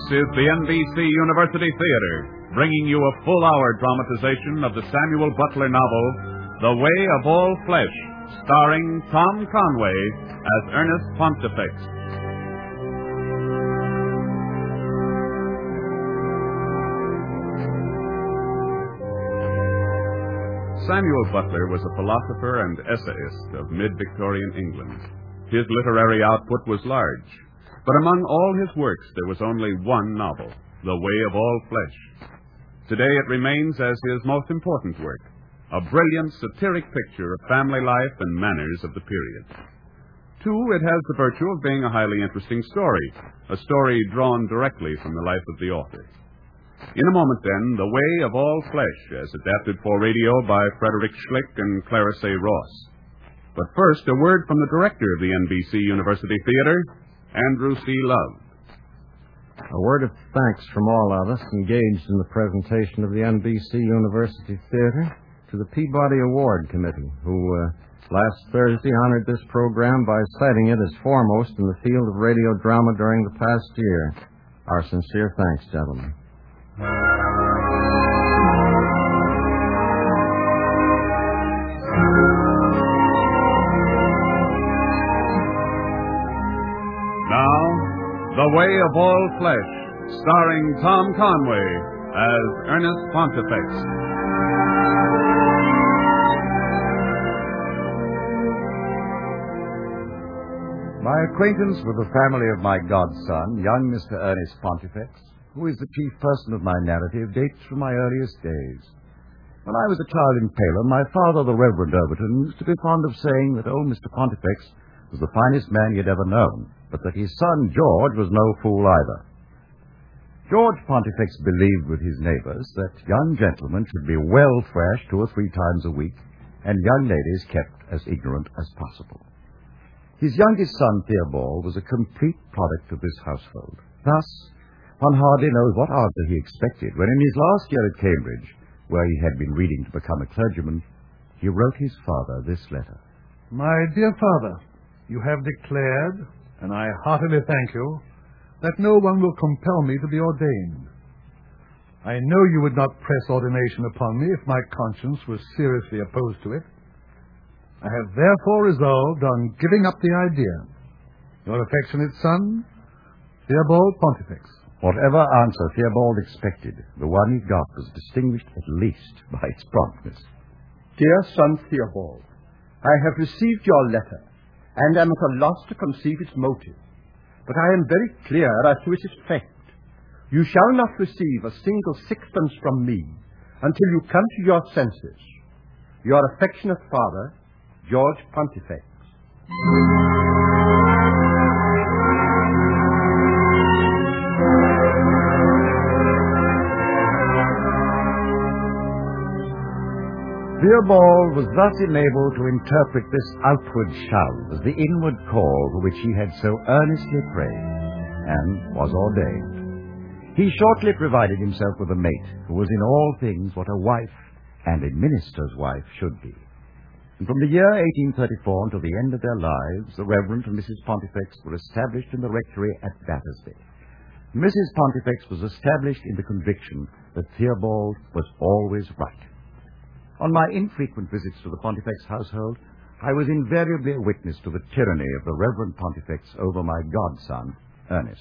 is the NBC University Theater, bringing you a full-hour dramatization of the Samuel Butler novel, The Way of All Flesh, starring Tom Conway as Ernest Pontifex. Samuel Butler was a philosopher and essayist of mid-Victorian England. His literary output was large, but among all his works there was only one novel, The Way of All Flesh. Today it remains as his most important work, a brilliant satiric picture of family life and manners of the period. Two, it has the virtue of being a highly interesting story, a story drawn directly from the life of the author. In a moment, then, The Way of All Flesh, as adapted for radio by Frederick Schlick and Clarence A. Ross. But first, a word from the director of the NBC University Theater, Andrew C. Love. A word of thanks from all of us engaged in the presentation of the NBC University Theater to the Peabody Award Committee, who last Thursday honored this program by citing it as foremost in the field of radio drama during the past year. Our sincere thanks, gentlemen. The Way of All Flesh, starring Tom Conway as Ernest Pontifex. My acquaintance with the family of my godson, young Mr. Ernest Pontifex, who is the chief person of my narrative, dates from my earliest days. When I was a child in Palem, my father, the Reverend Overton, used to be fond of saying that old Mr. Pontifex was the finest man he had ever known, but that his son George was no fool either. George Pontifex believed with his neighbors that young gentlemen should be well thrashed 2 or 3 times a week, and young ladies kept as ignorant as possible. His youngest son, Theobald, was a complete product of this household. Thus, one hardly knows what answer he expected when in his last year at Cambridge, where he had been reading to become a clergyman, he wrote his father this letter. My dear father, you have declared, and I heartily thank you, that no one will compel me to be ordained. I know you would not press ordination upon me if my conscience was seriously opposed to it. I have therefore resolved on giving up the idea. Your affectionate son, Theobald Pontifex. Whatever answer Theobald expected, the one he got was distinguished at least by its promptness. Dear son Theobald, I have received your letter, and am at a loss to conceive its motive. But I am very clear as to its effect. You shall not receive a single sixpence from me until you come to your senses. Your affectionate father, George Pontifex. Theobald was thus enabled to interpret this outward shove as the inward call for which he had so earnestly prayed, and was ordained. He shortly provided himself with a mate who was in all things what a wife, and a minister's wife, should be. And from the year 1834 until the end of their lives, the Reverend and Mrs. Pontifex were established in the rectory at Battersby. Mrs. Pontifex was established in the conviction that Theobald was always right. On my infrequent visits to the Pontifex household, I was invariably a witness to the tyranny of the Reverend Pontifex over my godson, Ernest.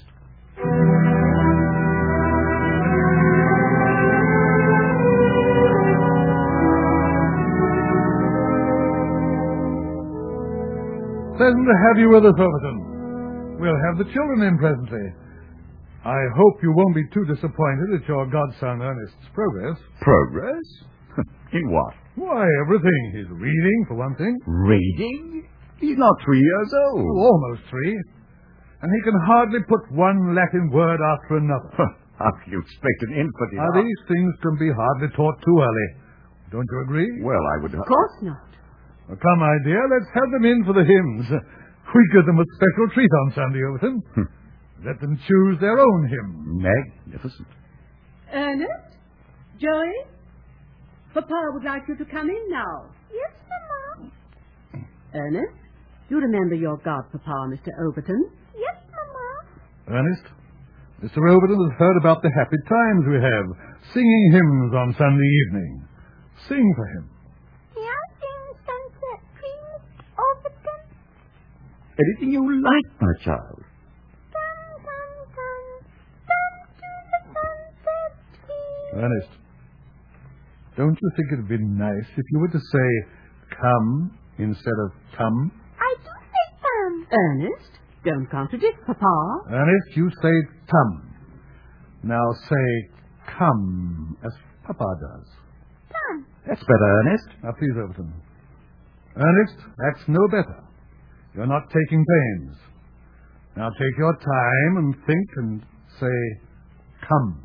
Pleasant to have you with us, Overton. We'll have the children in presently. I hope you won't be too disappointed at your godson Ernest's progress. Progress? In what? Why, everything. He's reading, for one thing. Reading? He's not 3 years old. Oh, almost 3. And he can hardly put one Latin word after another. How do you expect an infant? Now, these things can be hardly taught too early. Don't you agree? Well, I would... Of course not. Well, come, my dear, let's have them in for the hymns. We give them a special treat on Sunday, Overton. Let them choose their own hymn. Magnificent. Ernest? Joey? Papa would like you to come in now. Yes, Mama. Ernest, you remember your godpapa, Mr. Overton? Yes, Mama. Ernest, Mr. Overton has heard about the happy times we have, singing hymns on Sunday evening. Sing for him. May I sing Sunset Tree, Mr. Overton? Anything you like, my child. Sun, sun, sun, sun to the sunset tree. Ernest, don't you think it would be nice if you were to say come instead of come? I do say come. Ernest, don't contradict Papa. Ernest, you say come. Now say come as Papa does. Come. That's better, Ernest. Now, please, Overton. Ernest, that's no better. You're not taking pains. Now take your time and think and say come.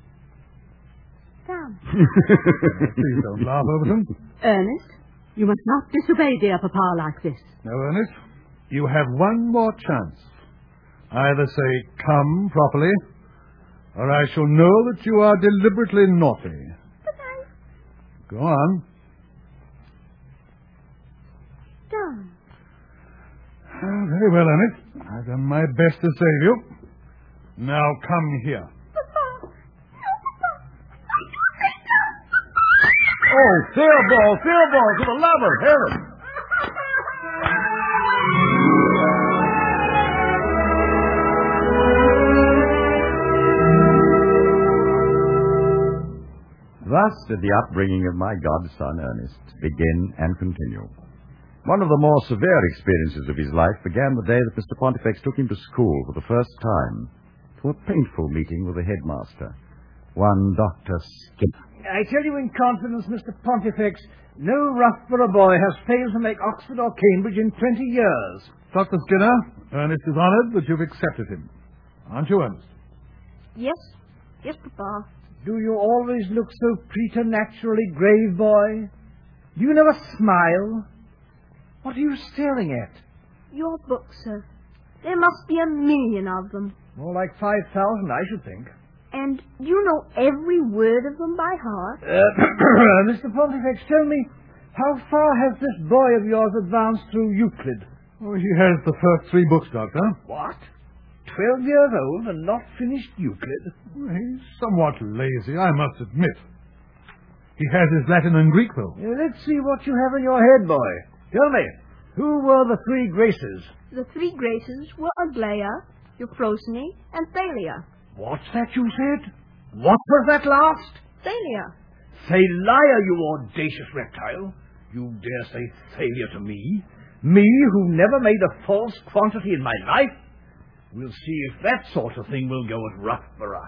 Come. Please don't laugh, Overton. Ernest, you must not disobey dear Papa like this. Now, Ernest, you have one more chance. Either say come properly, or I shall know that you are deliberately naughty. But I Go on. don't. Very well, Ernest. I've done my best to save you. Now come here. Papa. No, Papa. Oh, Theobald, for the love of heaven. Thus did the upbringing of my godson Ernest begin and continue. One of the more severe experiences of his life began the day that Mr. Pontifex took him to school for the first time, to a painful meeting with the headmaster, one Dr. Skinner. I tell you in confidence, Mr. Pontifex, no Roughborough boy has failed to make Oxford or Cambridge in 20 years. Dr. Skinner, Ernest is honored that you've accepted him. Aren't you, Ernest? Yes. Yes, Papa. Do you always look so preternaturally grave, boy? Do you never smile? What are you staring at? Your books, sir. There must be 1,000,000 of them. More like 5,000, I should think. And you know every word of them by heart. Mr. Pontifex, tell me, how far has this boy of yours advanced through Euclid? Oh, he has the first 3 books, Doctor. What? 12 years old and not finished Euclid? He's somewhat lazy, I must admit. He has his Latin and Greek, though. Let's see what you have in your head, boy. Tell me, who were the 3 Graces? The 3 Graces were Aglaia, Euphrosyne, and Thalia. What's that you said? What was that last? Thalia. Thalia, you audacious reptile. You dare say Thalia to me? Me, who never made a false quantity in my life? We'll see if that sort of thing will go at Roughborough.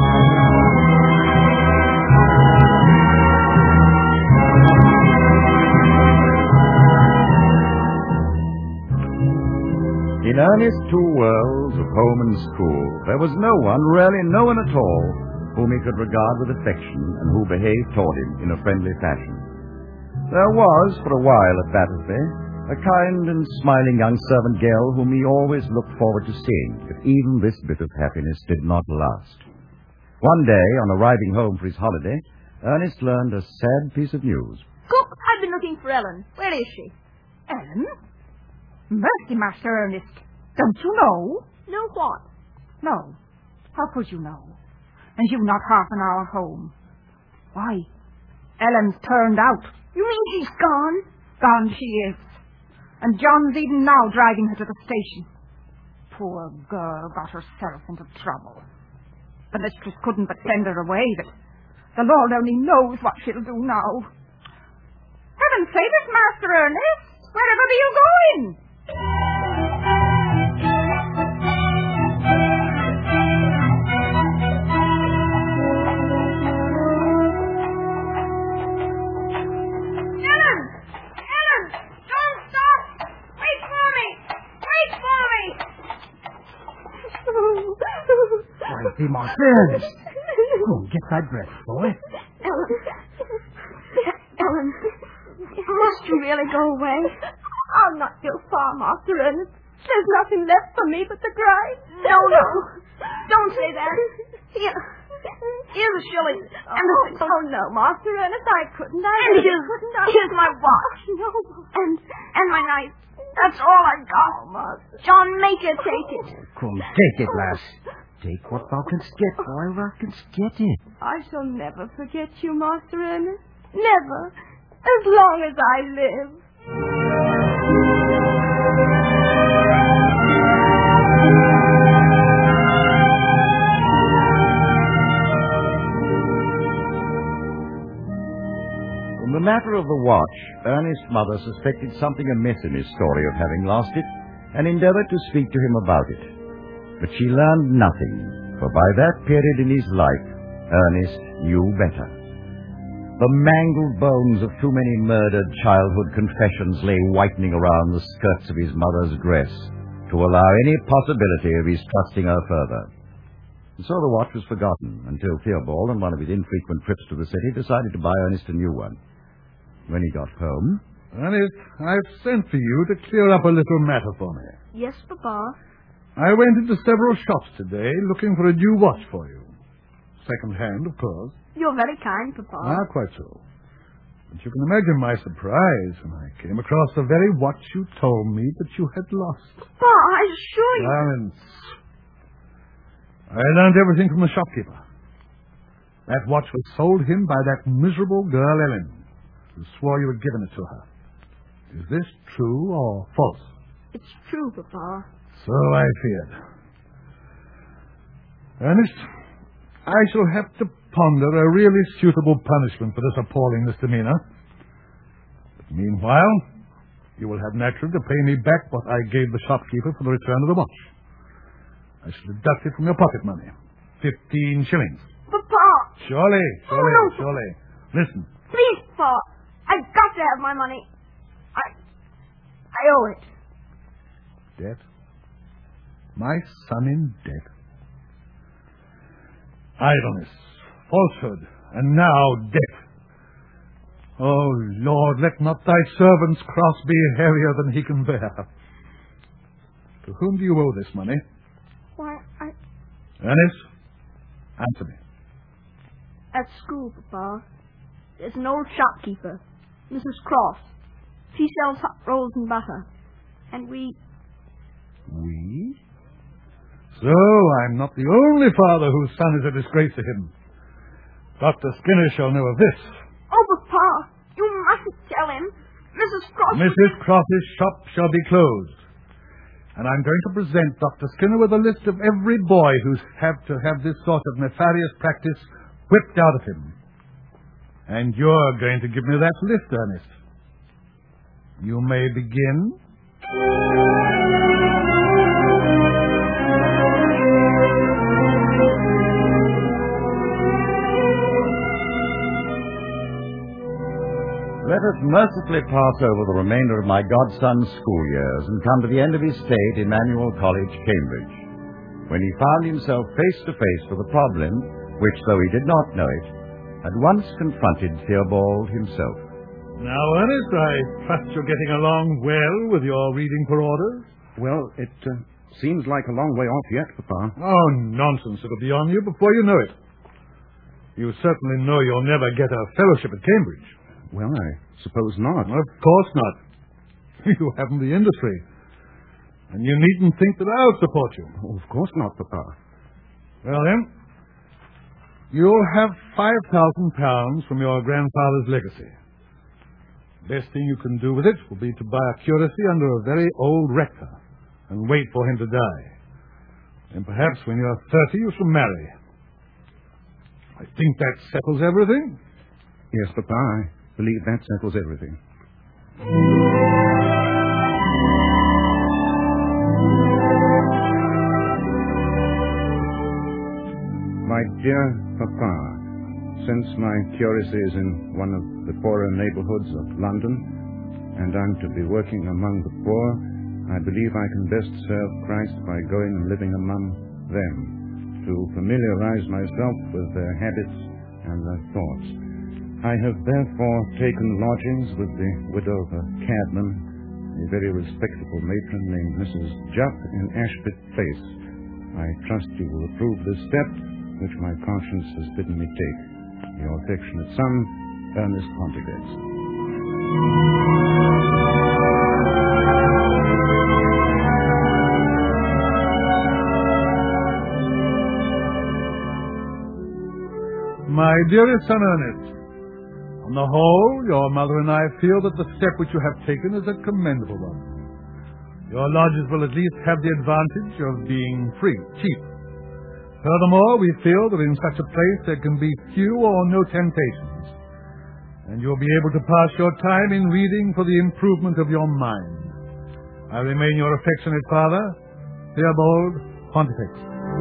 In Ernest's 2 worlds of home and school, there was no one, really no one at all, whom he could regard with affection and who behaved toward him in a friendly fashion. There was, for a while at Battersby, a kind and smiling young servant girl whom he always looked forward to seeing, if even this bit of happiness did not last. One day, on arriving home for his holiday, Ernest learned a sad piece of news. Cook, I've been looking for Ellen. Where is she? Ellen? Mercy, Master Ernest. Don't you know? No what? No. How could you know? And you not half an hour home. Why, Ellen's turned out. You mean she's gone? Gone she is. And John's even now driving her to the station. Poor girl got herself into trouble. The mistress couldn't but send her away, but the Lord only knows what she'll do now. Heaven save us, Master Ernest! Wherever be you going? Be more serious. Oh, get that breath, boy. Ellen, must you really go away? I'll not go far, Master Ernest. There's nothing left for me but to cry. No. Don't say that. Here's a shilling. Oh, no, Master Ernest, I couldn't. Here's my watch. No. And my knife. That's all I got. Master. John, make her take it. Come, take it, lass. Take what thou canst get, boy. Thou canst get it. I shall never forget you, Master Ernest. Never. As long as I live. From the matter of the watch, Ernest's mother suspected something amiss in his story of having lost it, and endeavored to speak to him about it. But she learned nothing, for by that period in his life, Ernest knew better. The mangled bones of too many murdered childhood confessions lay whitening around the skirts of his mother's dress to allow any possibility of his trusting her further. And so the watch was forgotten until Theobald, on one of his infrequent trips to the city, decided to buy Ernest a new one. When he got home... Ernest, I've sent for you to clear up a little matter for me. Yes, Papa. I went into several shops today looking for a new watch for you. Second-hand, of course. You're very kind, Papa. Quite so. But you can imagine my surprise when I came across the very watch you told me that you had lost. Papa, I assure you... Clarence, I learned everything from the shopkeeper. That watch was sold him by that miserable girl, Ellen, who swore you had given it to her. Is this true or false? It's true, Papa. So I feared. Ernest, I shall have to ponder a really suitable punishment for this appalling misdemeanor. But meanwhile, you will have naturally to pay me back what I gave the shopkeeper for the return of the watch. I shall deduct it from your pocket money. 15 shillings. Papa! Surely. No. Listen. Please, Papa. I've got to have my money. I owe it. Debt? My son in debt? Idleness, falsehood, and now death. Oh, Lord, let not thy servant's cross be heavier than he can bear. To whom do you owe this money? Why, Ernest, answer me. At school, Papa. There's an old shopkeeper, Mrs. Cross. She sells hot rolls and butter. And we? So I'm not the only father whose son is a disgrace to him. Dr. Skinner shall know of this. Oh, Papa, you mustn't tell him. Mrs. Cross's shop shall be closed. And I'm going to present Dr. Skinner with a list of every boy who's had to have this sort of nefarious practice whipped out of him. And you're going to give me that list, Ernest. You may begin. Let us mercifully pass over the remainder of my godson's school years and come to the end of his stay at Emmanuel College, Cambridge, when he found himself face to face with a problem which, though he did not know it, had once confronted Theobald himself. Now, Ernest, I trust you're getting along well with your reading for orders? Well, it seems like a long way off yet, Papa. Oh, nonsense. It'll be on you before you know it. You certainly know you'll never get a fellowship at Cambridge. Well, I suppose not. Of course not. You haven't the industry. And you needn't think that I'll support you. Oh, of course not, Papa. Well, then, you'll have £5,000 from your grandfather's legacy. Best thing you can do with it will be to buy a curacy under a very old rector and wait for him to die. And perhaps when you're 30, you shall marry. I think that settles everything. Yes, Papa, I believe that settles everything. My dear Papa, since my curacy is in one of the poorer neighborhoods of London, and I'm to be working among the poor, I believe I can best serve Christ by going and living among them, to familiarize myself with their habits and their thoughts. I have therefore taken lodgings with the widow of a cabman, a very respectable matron named Mrs. Jupp in Ashpit Place. I trust you will approve this step, which my conscience has bidden me take. Your affectionate son, Ernest Pontifex. dearest son Ernest, on the whole, your mother and I feel that the step which you have taken is a commendable one. Your lodges will at least have the advantage of being free, cheap. Furthermore, we feel that in such a place there can be few or no temptations, and you'll be able to pass your time in reading for the improvement of your mind. I remain your affectionate father, Theobald Pontifex.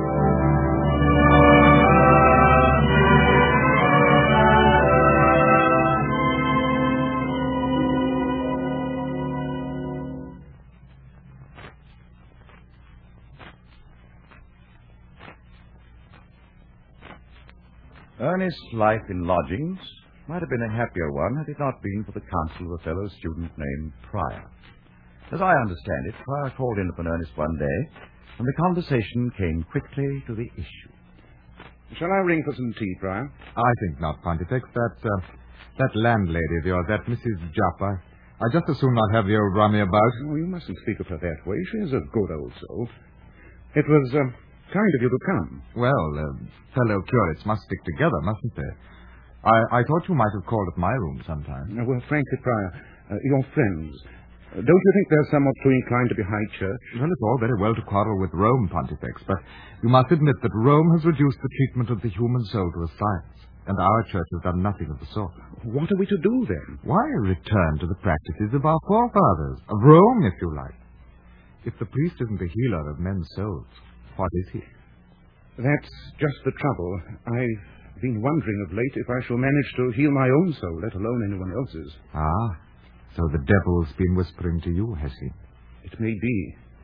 Ernest's life in lodgings might have been a happier one had it not been for the counsel of a fellow student named Pryor. As I understand it, Pryor called in upon Ernest one day, and the conversation came quickly to the issue. Shall I ring for some tea, Pryor? I think not, Pontifex. That landlady of yours, that Mrs. Jupp, I just as soon not have the old rummy about. Oh, you mustn't speak of her that way. She is a good old soul. It was kind of you to come. Well, fellow curates must stick together, mustn't they? I thought you might have called at my room sometime. Well, frankly, Pryor, your friends, don't you think they're somewhat too inclined to be high church? Well, it's all very well to quarrel with Rome, Pontifex, but you must admit that Rome has reduced the treatment of the human soul to a science, and our church has done nothing of the sort. What are we to do, then? Why, return to the practices of our forefathers, of Rome, if you like. If the priest isn't the healer of men's souls, what is he? That's just the trouble. I've been wondering of late if I shall manage to heal my own soul, let alone anyone else's. Ah, so the devil's been whispering to you, has he? It may be.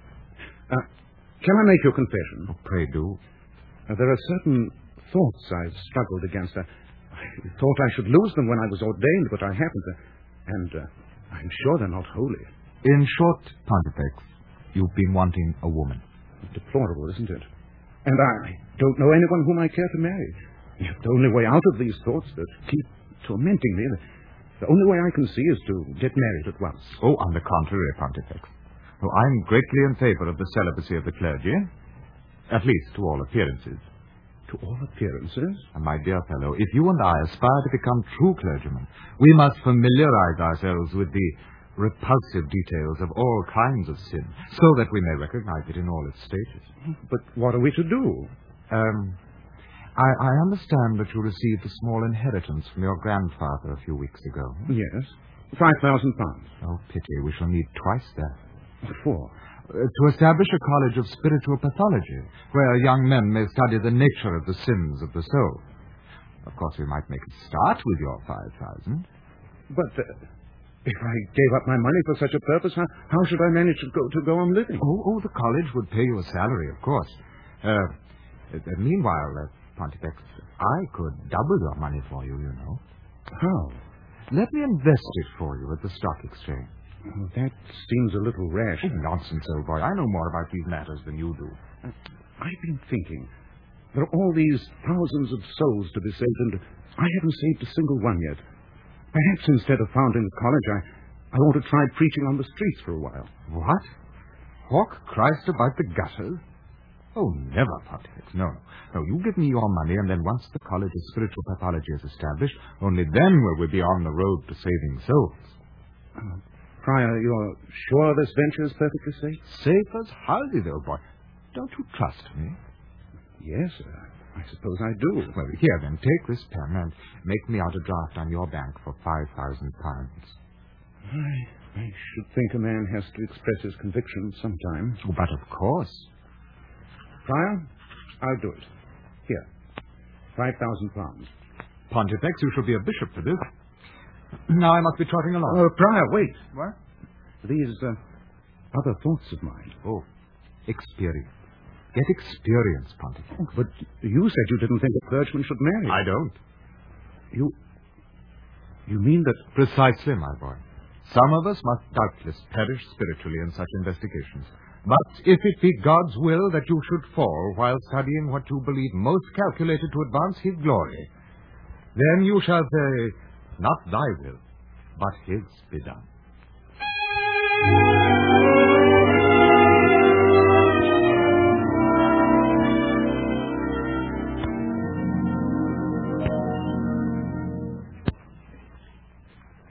Can I make you a confession? Oh, pray do. There are certain thoughts I've struggled against. I thought I should lose them when I was ordained, but I haven't. And I'm sure they're not holy. In short, Pontifex, you've been wanting a woman. Deplorable, isn't it? And I don't know anyone whom I care to marry. Yet the only way out of these thoughts that keep tormenting me, the only way I can see is to get married at once. Oh, on the contrary, Pontifex. Oh, I'm greatly in favor of the celibacy of the clergy. At least to all appearances. To all appearances? And my dear fellow, if you and I aspire to become true clergymen, we must familiarize ourselves with the repulsive details of all kinds of sin, so that we may recognize it in all its stages. But what are we to do? I understand that you received a small inheritance from your grandfather a few weeks ago. Yes. £5,000. Oh, pity. We shall need twice that. What for? To establish a college of spiritual pathology, where young men may study the nature of the sins of the soul. Of course, we might make a start with your 5,000. But if I gave up my money for such a purpose, how should I manage to go on living? Oh, the college would pay you a salary, of course. Meanwhile, Pontifex, I could double your money for you, you know. How? Let me invest it for you at the stock exchange. Oh, that seems a little rash. Oh, nonsense, old boy. I know more about these matters than you do. I've been thinking. There are all these thousands of souls to be saved, and I haven't saved a single one yet. Perhaps instead of founding a college, I want to try preaching on the streets for a while. What? Hawk Christ about the gutters? Oh, never, Pontifex. No. You give me your money, and then once the College of Spiritual Pathology is established, only then will we be on the road to saving souls. Pryor, you're sure this venture is perfectly safe? Safe as houses, old boy. Don't you trust me? Yes, I suppose I do. Well, here then, take this pen and make me out a draft on your bank for £5,000. I should think a man has to express his convictions sometime. Oh, but of course. Pryor, I'll do it. Here, £5,000. Pontifex, you shall be a bishop for this. Now I must be trotting along. Oh, Pryor, wait. What? These other thoughts of mine. Oh, experience. Get experience, Pontifex. Oh, but you said you didn't think a clergyman should marry. I don't. You mean that... Precisely, my boy. Some of us must doubtless perish spiritually in such investigations. But if it be God's will that you should fall while studying what you believe most calculated to advance his glory, then you shall say, not thy will, but his be done.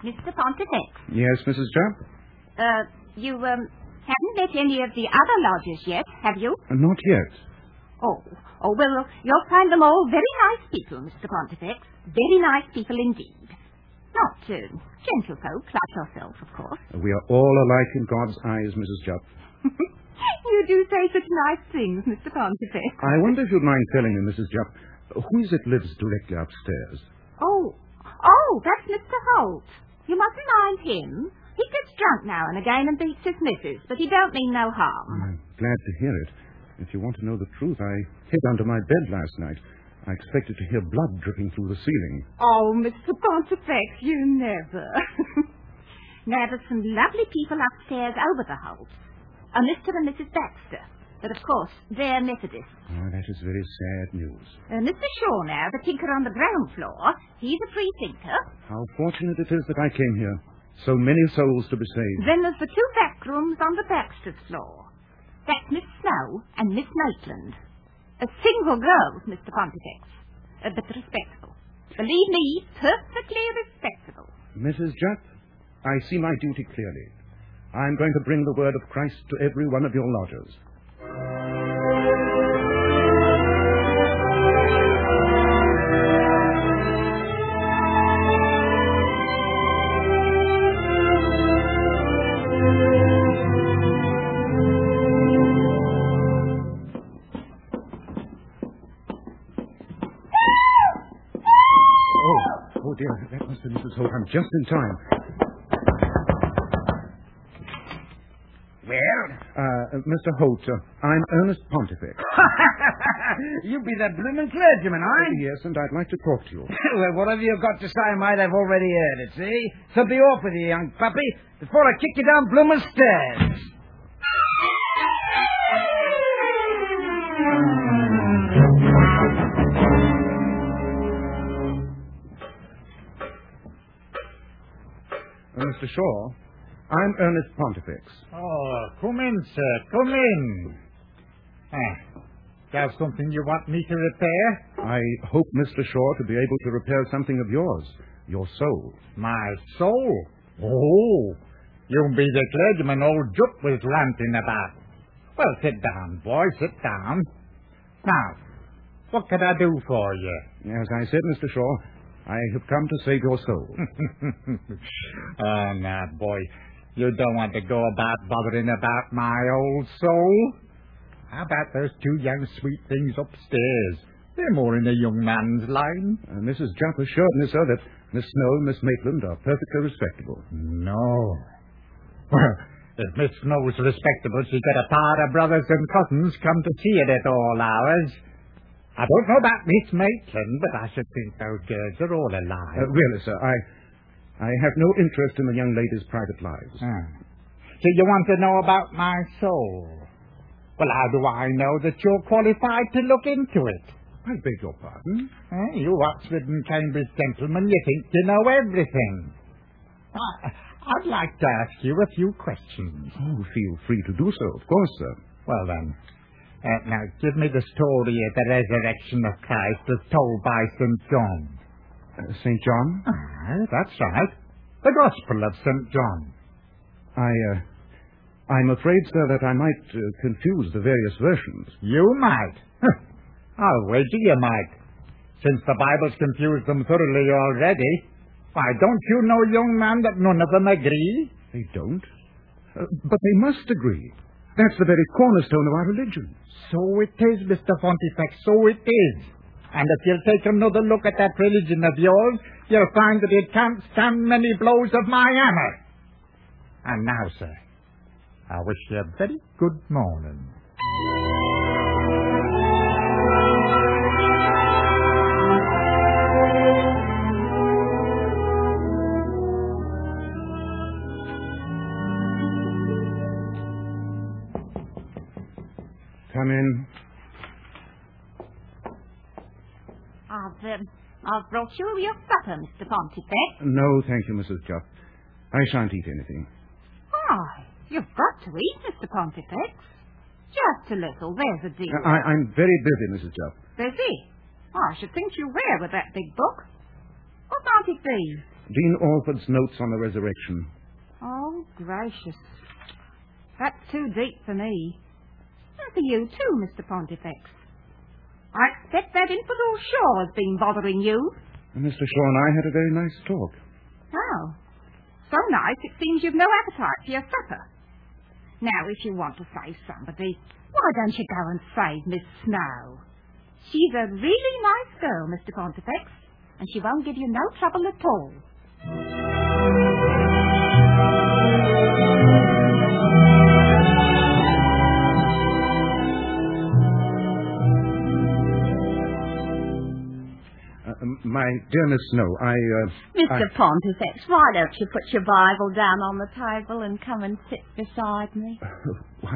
Mr. Pontifex. Yes, Mrs. Jupp? You haven't met any of the other lodgers yet, have you? Not yet. Oh, well, you'll find them all very nice people, Mr. Pontifex. Very nice people indeed. Not gentlefolk like yourself, of course. We are all alike in God's eyes, Mrs. Jupp. You do say such nice things, Mr. Pontifex. I wonder if you'd mind telling me, Mrs. Jupp, who is it lives directly upstairs? Oh, that's Mr. Holt. You mustn't mind him. He gets drunk now and again and beats his missus, but he don't mean no harm. I'm glad to hear it. If you want to know the truth, I hid under my bed last night. I expected to hear blood dripping through the ceiling. Oh, Mr. Pontifex, you never. Now, there's some lovely people upstairs over the Holts. A Mr. and Mrs. Baxter. But, of course, they're Methodists. Oh, that is very sad news. Mr. Shaw now, the tinker on the ground floor, he's a free thinker. How fortunate it is that I came here. So many souls to be saved. Then there's the two back rooms on the Baxter's floor. That's Miss Snow and Miss Maitland. Single girls, Mr. Pontifex. But respectable. Believe me, perfectly respectable. Mrs. Jupp, I see my duty clearly. I'm going to bring the word of Christ to every one of your lodgers. Oh, dear, that must be Mrs. Holt. I'm just in time. Mr. Holt, I'm Ernest Pontifex. You be that bloomin' clergyman, Yes, and I'd like to talk to you. Well, whatever you've got to say, I might have already heard it, see? So be off with you, young puppy, before I kick you down bloomin' stairs. Mr. Shaw, I'm Ernest Pontifex. Oh, come in, sir. Come in. There's something you want me to repair? I hope, Mr. Shaw, to be able to repair something of yours. Your soul. My soul? Oh, you be the clergyman old Jupp was ranting about. Well, sit down, boy, sit down. Now, what can I do for you? As I said, Mr. Shaw, I have come to save your soul. Oh, now, boy, you don't want to go about bothering about my old soul. How about those two young sweet things upstairs? They're more in a young man's line. Mrs. Jupp assured me, sir, that Miss Snow and Miss Maitland are perfectly respectable. No. Well, if Miss Snow's respectable, she'd get a part of brothers and cousins come to see it at all hours. I don't know about Miss Maitland, but I should think those girls are all alive. Really, sir, I have no interest in the young ladies' private lives. So you want to know about my soul? Well, how do I know that you're qualified to look into it? I beg your pardon? You Oxford and Cambridge gentlemen, you think you know everything. I'd like to ask you a few questions. Oh, feel free to do so, of course, sir. Well, then, now give me the story of the resurrection of Christ as told by St. John. St. John? That's right. The Gospel of St. John. I'm afraid, sir, that I might confuse the various versions. You might. I'll wager you might. Since the Bible's confused them thoroughly already, why, don't you know, young man, that none of them agree? They don't? But they must agree. That's the very cornerstone of our religion. So it is, Mr. Pontifex, so it is. And if you'll take another look at that religion of yours, you'll find that it can't stand many blows of my hammer. And now, sir, I wish you a very good morning. Come in. I've brought you your supper, Mr. Pontifex. No, thank you, Mrs. Jupp. I shan't eat anything. Why, you've got to eat, Mr. Pontifex. Just a little, there's a dear. I'm very busy, Mrs. Jupp. Busy? I should think you were with that big book. What might it be? Dean Alford's notes on the resurrection. Oh, gracious. That's too deep for me. And for you too, Mr. Pontifex. I expect that infidel Shaw has been bothering you. Mr. Shaw and I had a very nice talk. Oh. So nice it seems you've no appetite for your supper. Now, if you want to save somebody, why don't you go and save Miss Snow? She's a really nice girl, Mr. Pontifex, and she won't give you no trouble at all. My dear Miss Snow, Mr. Pontifex, why don't you put your Bible down on the table and come and sit beside me? Why,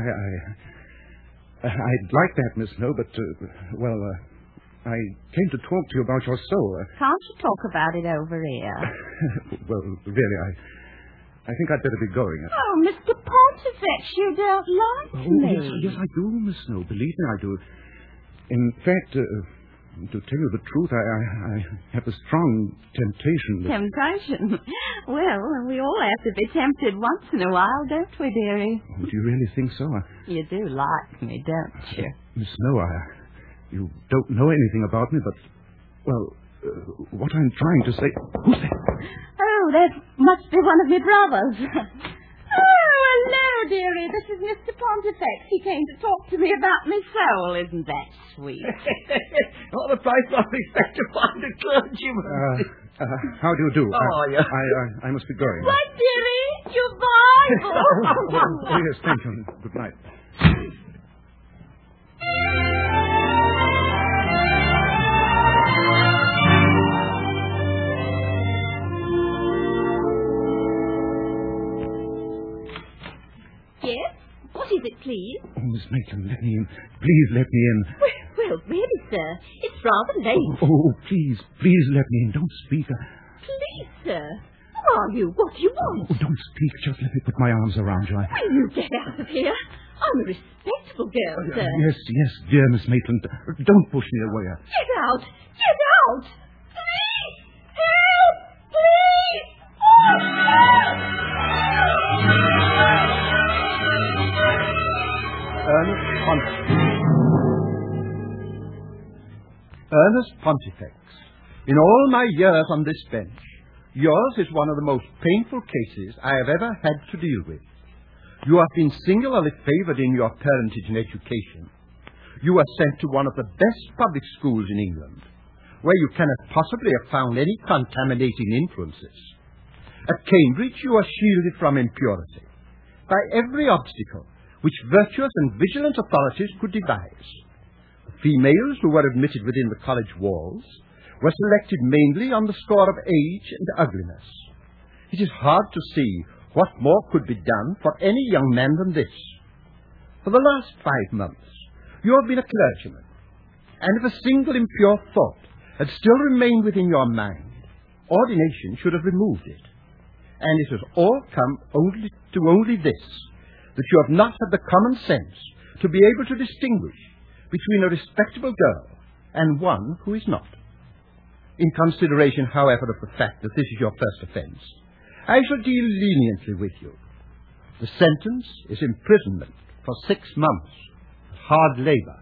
I'd like that, Miss Snow, but, I came to talk to you about your soul. Can't you talk about it over here? Well, really, I think I'd better be going. Oh, Mr. Pontifex, you don't like me. Yes, I do, Miss Snow. Believe me, I do. In fact, to tell you the truth, I have a strong temptation. Temptation? Well, we all have to be tempted once in a while, don't we, dearie? Oh, do you really think so? You do like me, don't you? Miss Snow, you don't know anything about me, but, what I'm trying to say... Who's that? Oh, that must be one of my brothers. Oh, hello, dearie. This is Mr. Pontifex. He came to talk to me about my soul. Isn't that sweet? Not the place I expect to find a clergyman. How do you do? Oh, yeah. I must be going. What, dearie? Your Bible. Oh, yes, thank you. Good night. Yes? What is it, please? Oh, Miss Maitland, let me in. Please let me in. Well, really, sir. It's rather late. Oh, please let me in. Don't speak. Please, sir. Who are you? What do you want? Oh, don't speak. Just let me put my arms around you. Will you get out of here? I'm a respectable girl, sir. Yes, dear Miss Maitland. Don't push me away. Get out! Get out! Please! Help! Please! Ernest Pontifex, in all my years on this bench, yours is one of the most painful cases I have ever had to deal with. You have been singularly favored in your parentage and education. You were sent to one of the best public schools in England, where you cannot possibly have found any contaminating influences. At Cambridge, you are shielded from impurity by every obstacle which virtuous and vigilant authorities could devise. The females who were admitted within the college walls were selected mainly on the score of age and ugliness. It is hard to see what more could be done for any young man than this. For the last 5 months, you have been a clergyman, and if a single impure thought had still remained within your mind, ordination should have removed it. And it has all come only this, that you have not had the common sense to be able to distinguish between a respectable girl and one who is not. In consideration, however, of the fact that this is your first offense, I shall deal leniently with you. The sentence is imprisonment for 6 months, hard labor.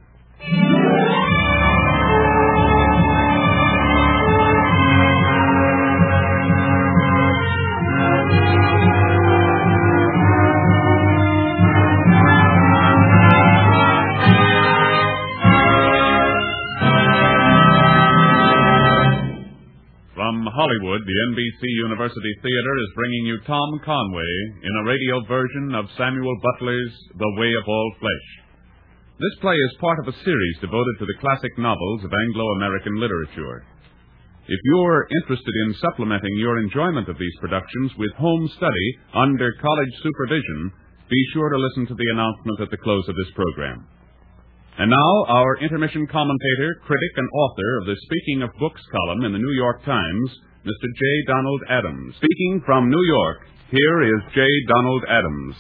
From Hollywood, the NBC University Theater is bringing you Tom Conway in a radio version of Samuel Butler's The Way of All Flesh. This play is part of a series devoted to the classic novels of Anglo-American literature. If you're interested in supplementing your enjoyment of these productions with home study under college supervision, be sure to listen to the announcement at the close of this program. And now, our intermission commentator, critic, and author of the Speaking of Books column in the New York Times, Mr. J. Donald Adams. Speaking from New York, here is J. Donald Adams.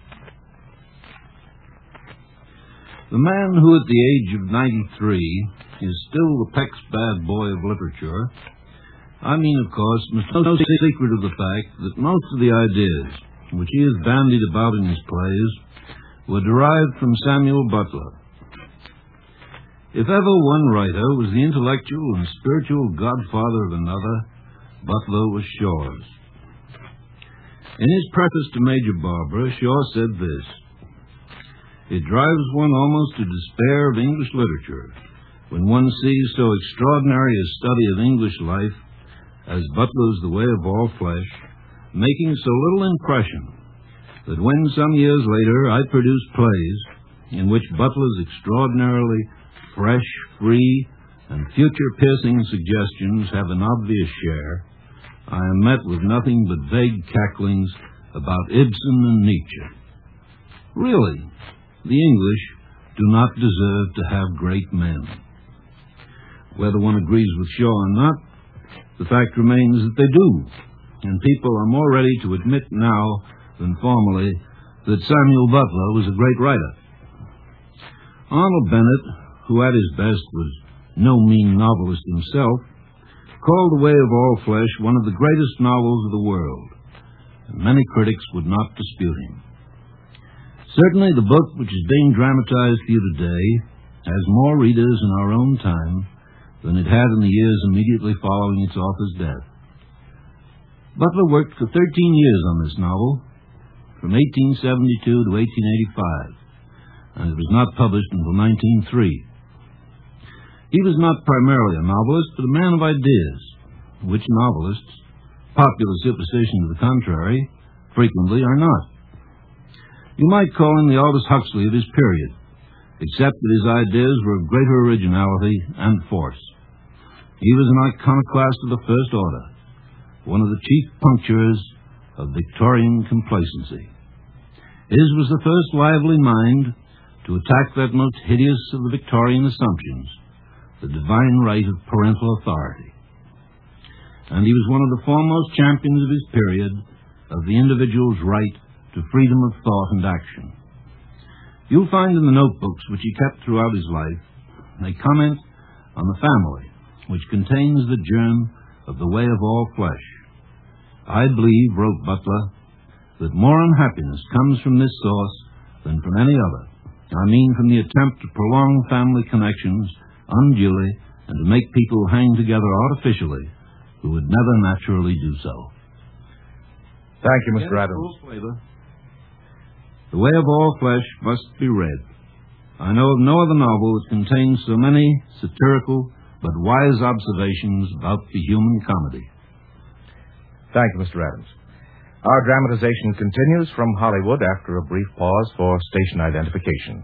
The man who at the age of 93 is still the Peck's bad boy of literature, I mean, of course, must no secret of the fact that most of the ideas which he has bandied about in his plays were derived from Samuel Butler. If ever one writer was the intellectual and spiritual godfather of another, Butler was Shaw's. In his preface to Major Barbara, Shaw said this: "It drives one almost to despair of English literature when one sees so extraordinary a study of English life as Butler's The Way of All Flesh, making so little impression that when some years later I produce plays in which Butler's extraordinarily fresh, free, and future-piercing suggestions have an obvious share, I am met with nothing but vague cacklings about Ibsen and Nietzsche. Really, the English do not deserve to have great men." Whether one agrees with Shaw or not, the fact remains that they do, and people are more ready to admit now than formerly that Samuel Butler was a great writer. Arnold Bennett, who at his best was no mean novelist himself, called The Way of All Flesh one of the greatest novels of the world, and many critics would not dispute him. Certainly the book which is being dramatized for you today has more readers in our own time than it had in the years immediately following its author's death. Butler worked for 13 years on this novel, from 1872 to 1885, and it was not published until 1903. He was not primarily a novelist, but a man of ideas, which novelists, popular superstition to the contrary, frequently are not. You might call him the Aldous Huxley of his period, except that his ideas were of greater originality and force. He was an iconoclast of the first order, one of the chief punctures of Victorian complacency. His was the first lively mind to attack that most hideous of the Victorian assumptions, the divine right of parental authority. And he was one of the foremost champions of his period of the individual's right to freedom of thought and action. You'll find in the notebooks which he kept throughout his life a comment on the family, which contains the germ of The Way of All Flesh. "I believe," wrote Butler, "that more unhappiness comes from this source than from any other. I mean from the attempt to prolong family connections unduly and to make people hang together artificially who would never naturally do so." Thank you, Mr. Adams. The Way of All Flesh must be read. I know of no other novel that contains so many satirical but wise observations about the human comedy. Thank you, Mr. Adams. Our dramatization continues from Hollywood after a brief pause for station identification.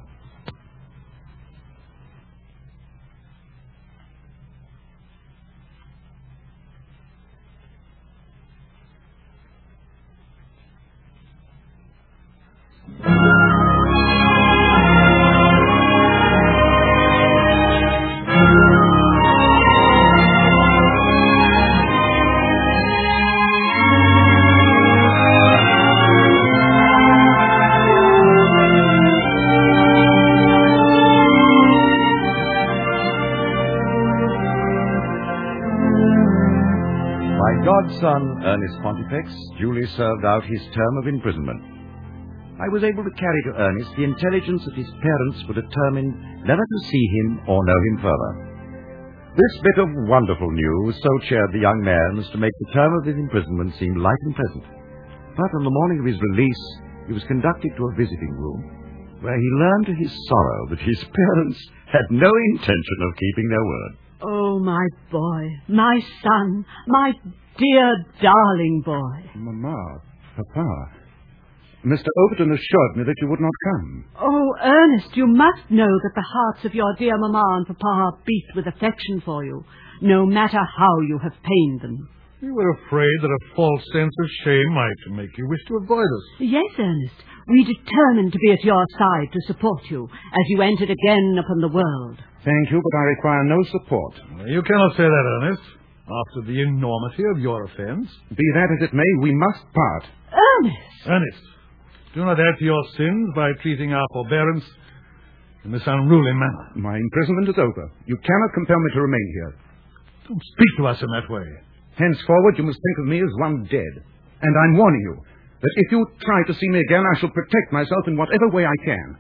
Godson, Ernest Pontifex, duly served out his term of imprisonment. I was able to carry to Ernest the intelligence that his parents were determined never to see him or know him further. This bit of wonderful news so cheered the young man as to make the term of his imprisonment seem light and pleasant. But on the morning of his release, he was conducted to a visiting room, where he learned to his sorrow that his parents had no intention of keeping their word. "Oh, my boy, my son, my dear, darling boy." Mamma, Papa, Mr. Overton assured me that you would not come. "Oh, Ernest, you must know that the hearts of your dear Mamma and Papa beat with affection for you, no matter how you have pained them." "You were afraid that a false sense of shame might make you wish to avoid us." "Yes, Ernest. We determined to be at your side to support you as you entered again upon the world." Thank you, but I require no support. "You cannot say that, Ernest. After the enormity of your offense." "Be that as it may, we must part." "Ernest!" "Ernest, do not add to your sins by treating our forbearance in this unruly manner. My imprisonment is over. You cannot compel me to remain here. Don't speak to us in that way. Henceforward, you must think of me as one dead. And I'm warning you that if you try to see me again, I shall protect myself in whatever way I can.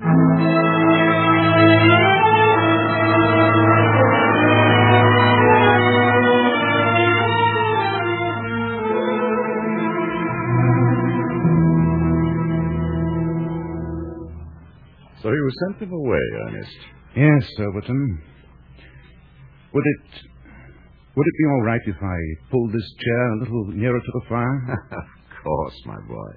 So you sent them away, Ernest? Yes, Overton. Would it be all right if I pulled this chair a little nearer to the fire? Of course, my boy.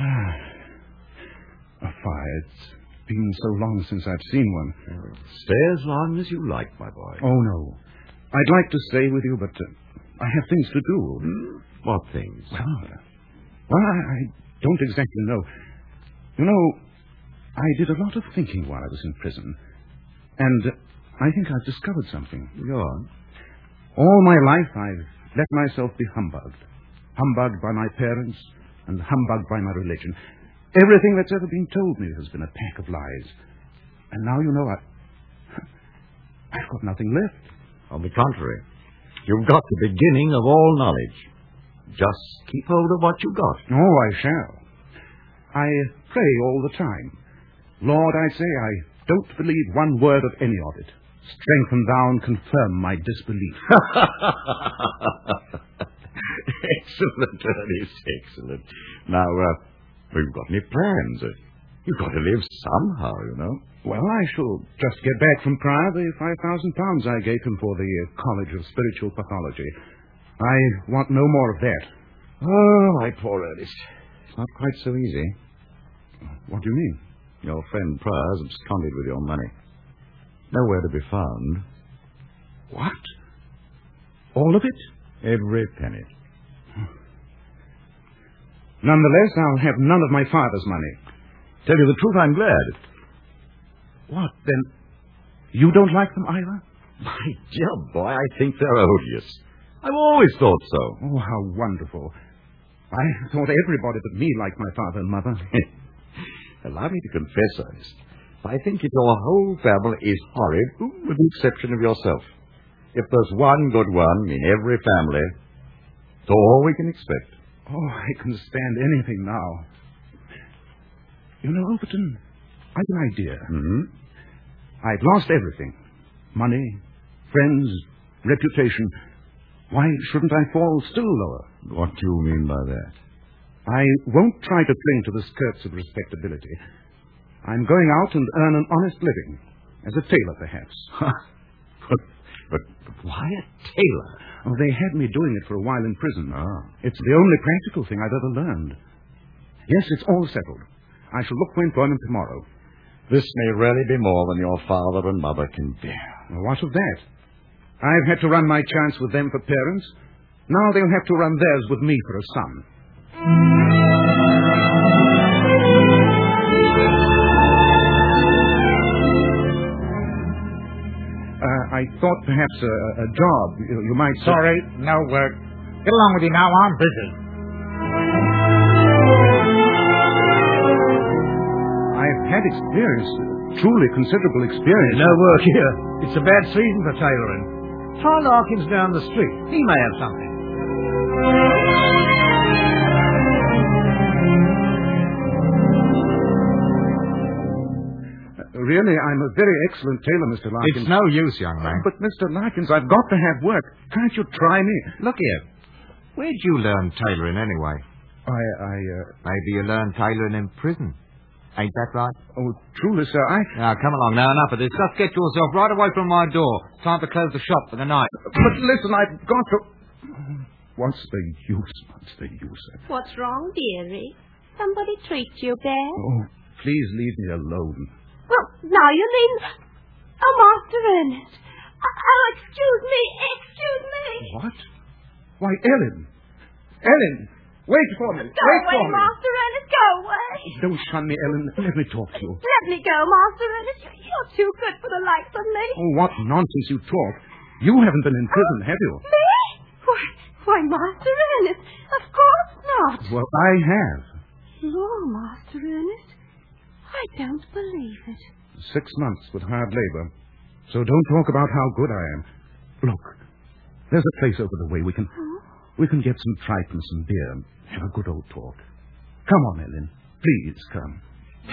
A fire. It's been so long since I've seen one. Stay as long as you like, my boy. Oh, no. I'd like to stay with you, but I have things to do. What things? Well, I don't exactly know. You know, I did a lot of thinking while I was in prison. And I think I've discovered something. Go on. All my life I've let myself be humbugged. Humbugged by my parents and humbugged by my religion. Everything that's ever been told me has been a pack of lies. And now, you know, I've got nothing left. On the contrary, you've got the beginning of all knowledge. Just keep hold of what you got. Oh, I shall. I pray all the time. Lord, I say, I don't believe one word of any of it. Strengthen thou and confirm my disbelief. Excellent, Ernest, excellent. Now, we've got any plans? You've got to live somehow, you know. Well, I shall just get back from Prior the £5,000 I gave him for the College of Spiritual Pathology. I want no more of that. Oh, my poor Ernest. It's not quite so easy. What do you mean? Your friend Prior's absconded with your money. Nowhere to be found. What? All of it? Every penny. Nonetheless, I'll have none of my father's money. Tell you the truth, I'm glad. What, then? You don't like them either? My dear boy, I think they're odious. I've always thought so. Oh, how wonderful. I thought everybody but me liked my father and mother. Allow me to confess, Ernest, I think that your whole family is horrid, with the exception of yourself. If there's one good one in every family, it's all we can expect. Oh, I can stand anything now. You know, Overton, I've an idea. Mm-hmm. I've lost everything. Money, friends, reputation. Why shouldn't I fall still lower? What do you mean by that? I won't try to cling to the skirts of respectability. I'm going out and earn an honest living. As a tailor, perhaps. But why a tailor? Oh, they had me doing it for a while in prison. It's the only practical thing I've ever learned. Yes, it's all settled. I shall look for employment tomorrow. This may really be more than your father and mother can bear. Well, what of that? I've had to run my chance with them for parents. Now they'll have to run theirs with me for a son. I thought perhaps a job. You might... Sorry, no work. Get along with you now. I'm busy. I've had experience, truly considerable experience. No work here. It's a bad season for tailoring. Try Larkins down the street. He may have something. Really, I'm a very excellent tailor, Mr. Larkins. It's no use, young man. But, Mr. Larkins, I've got to have work. Can't you try me? Look here. Where'd you learn tailoring anyway? Maybe you learned tailoring in prison. Ain't that right? Oh, truly, sir, Now, come along now. Enough of this. Just get yourself right away from my door. It's time to close the shop for the night. But listen, I've got to... What's the use? What's the use? What's wrong, dearie? Somebody treat you bad? Oh, please leave me alone. Well, now you mean... Oh, Master Ernest. Oh, excuse me. What? Why, Ellen. Ellen, wait for me. Go away, Master Ernest, go away. Don't shun me, Ellen. Let me talk to you. Let me go, Master Ernest. You're too good for the likes of me. Oh, what nonsense you talk. You haven't been in prison, have you? Me? Why, Master Ernest, of course not. Well, I have. No, Master Ernest. I don't believe it. 6 months with hard labor. So don't talk about how good I am. Look, there's a place over the way. We can get some tripe and some beer and have a good old talk. Come on, Ellen. Please come.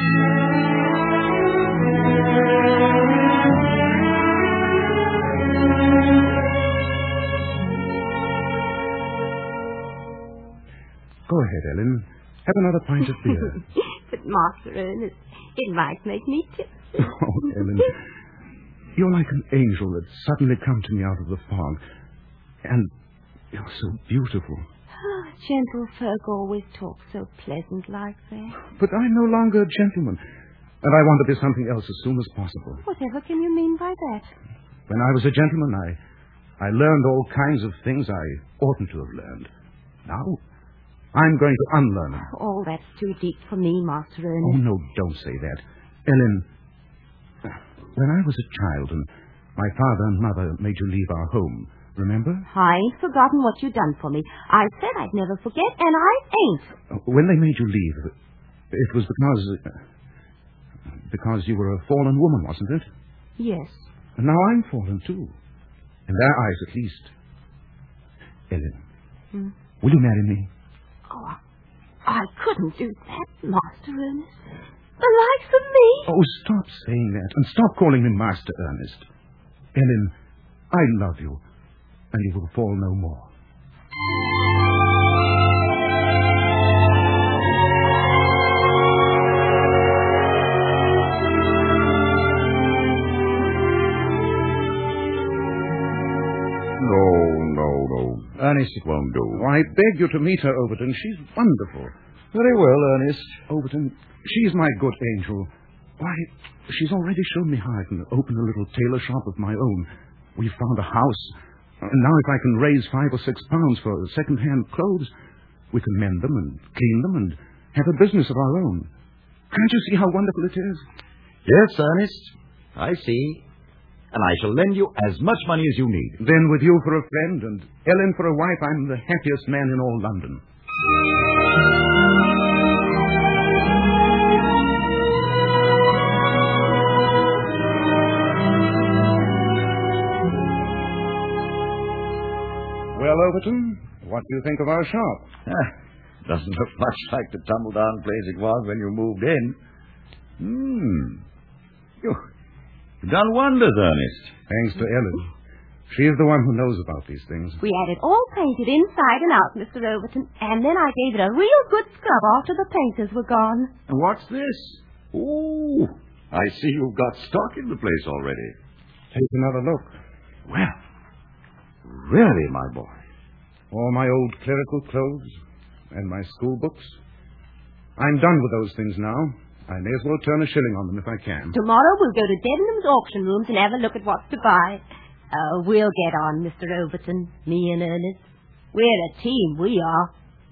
Go ahead, Ellen. Have another pint of beer. But, Master Ernest, it might make me tipsy. Oh, Ellen, you're like an angel that's suddenly come to me out of the fog. And you're so beautiful. Oh, gentle folk always talk so pleasant like that. But I'm no longer a gentleman. And I want to be something else as soon as possible. Whatever can you mean by that? When I was a gentleman, I learned all kinds of things I oughtn't to have learned. Now, I'm going to unlearn them. Oh, that's too deep for me, Master Ernest. Oh, no, don't say that. Ellen, when I was a child and my father and mother made you leave our home, remember? I ain't forgotten what you done for me. I said I'd never forget, and I ain't. When they made you leave, it was because you were a fallen woman, wasn't it? Yes. And now I'm fallen, too. In their eyes, at least. Ellen, will you marry me? Oh, I couldn't do that, Master Ernest. The likes of me. Oh, stop saying that, and stop calling me Master Ernest. Ellen, I love you, and you will fall no more. No. Ernest, it won't do. I beg you to meet her, Overton. She's wonderful. Very well, Ernest. Overton, she's my good angel. Why, she's already shown me how I can open a little tailor shop of my own. We've found a house. And now if I can raise £5 or £6 for second-hand clothes, we can mend them and clean them and have a business of our own. Can't you see how wonderful it is? Yes, Ernest. I see. And I shall lend you as much money as you need. Then with you for a friend and Ellen for a wife, I'm the happiest man in all London. Well, Overton, what do you think of our shop? Doesn't look much like the tumble-down place it was when you moved in. You've done wonders, Ernest. Thanks to Ellen. She's the one who knows about these things. We had it all painted inside and out, Mr. Overton, and then I gave it a real good scrub after the painters were gone. And what's this? Oh, I see you've got stock in the place already. Take another look. Well, really, my boy. All my old clerical clothes and my school books. I'm done with those things now. I may as well turn a shilling on them if I can. Tomorrow we'll go to Debenham's auction rooms and have a look at what's to buy. Oh, we'll get on, Mr. Overton, me and Ernest. We're a team, we are.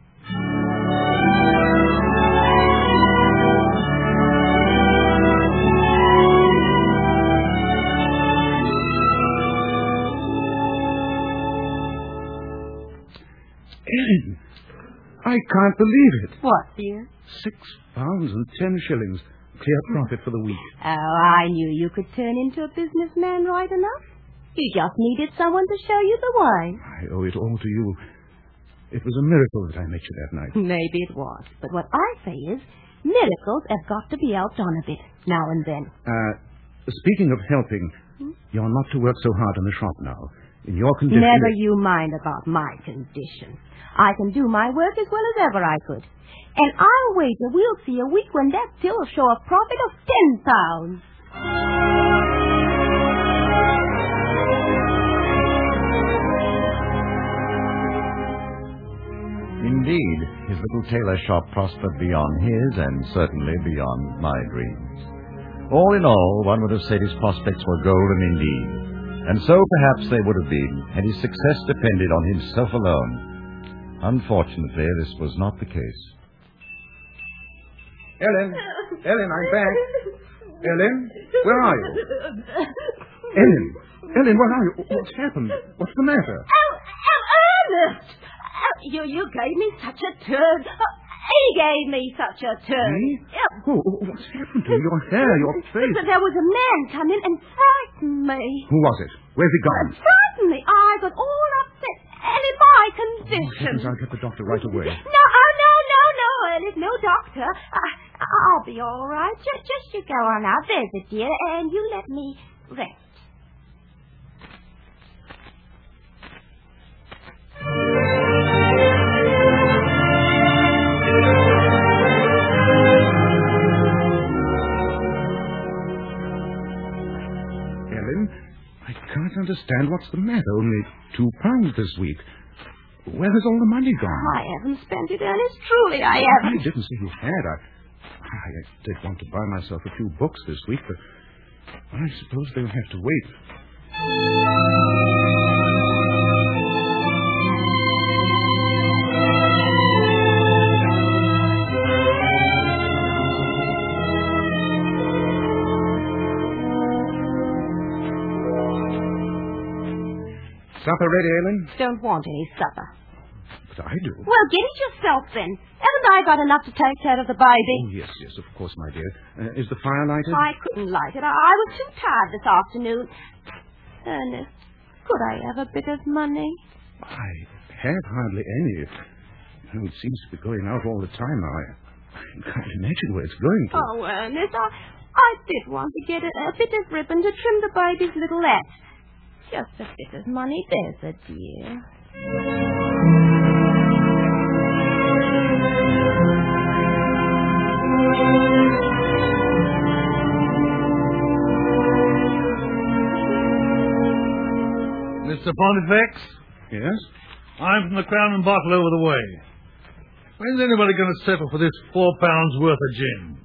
Ellen, I can't believe it. What, dear? £6 and 10 shillings. Clear profit for the week. Oh, I knew you could turn into a businessman right enough. You just needed someone to show you the way. I owe it all to you. It was a miracle that I met you that night. Maybe it was. But what I say is, miracles have got to be helped on a bit, now and then. Speaking of helping, you're not to work so hard in the shop now. In your condition... Never you mind about my condition. I can do my work as well as ever I could. And I'll wager we'll see a week when that till will show a profit of £10. Indeed, his little tailor shop prospered beyond his and certainly beyond my dreams. All in all, one would have said his prospects were golden indeed. And so perhaps they would have been had his success depended on himself alone. Unfortunately, this was not the case. Ellen, I'm back. Ellen, where are you? Ellen, where are you? What's happened? What's the matter? Ernest! You gave me such a turn. He gave me such a turn. Me? Yep. Oh, what's happened to you? Your hair, your face. There was a man come in and frightened me. Who was it? Where's he gone? Frightened me. I got all upset. And in my condition. I'll get the doctor right away. No, Ernest, no doctor. I'll be all right. Just you go on out there, dear, and you let me rest. Ellen, I can't understand what's the matter. Only £2 this week. Where has all the money gone? I haven't spent it, Ernest. Truly, I haven't. I didn't say you had. I did want to buy myself a few books this week, but I suppose they'll have to wait. Supper ready, Ellen? Don't want any supper. But I do. Well, get it yourself, then. Haven't I got enough to take care of the baby? Oh, yes, of course, my dear. Is the fire lighted? I couldn't light it. I was too tired this afternoon. Ernest, could I have a bit of money? I have hardly any. It seems to be going out all the time now. I can't imagine where it's going to. Oh, Ernest, I did want to get a bit of ribbon to trim the baby's little hat. Just a bit of money, there's a dear. Mr. Pontifex? Yes? I'm from the Crown and Bottle over the way. When's anybody going to settle for this £4 worth of gin?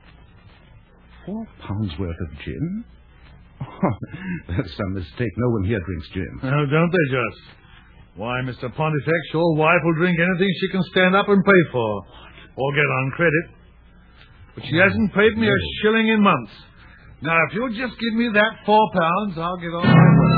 £4 worth of gin? Oh, that's some mistake. No one here drinks gin. Oh, don't they just? Why, Mr. Pontifex, your wife will drink anything she can stand up and pay for. Or get on credit. But she hasn't paid me a shilling in months. Now, if you'll just give me that £4, I'll get on my way.